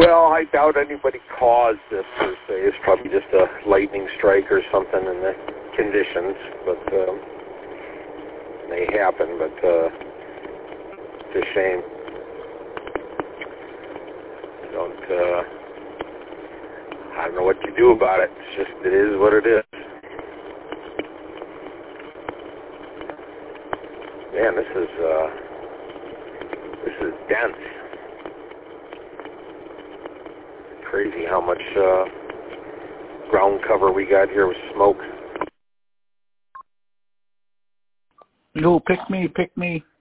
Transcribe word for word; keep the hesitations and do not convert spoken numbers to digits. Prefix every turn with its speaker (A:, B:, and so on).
A: Well, I doubt anybody caused this per se. It's probably just a lightning strike or something in the conditions, but um, they happen. But uh, it's a shame. I don't. Uh, I don't know what to do about it. It's just it is what it is. Man, this is uh, this is dense. Crazy how much uh, ground cover we got here with smoke.
B: No, pick me, pick me.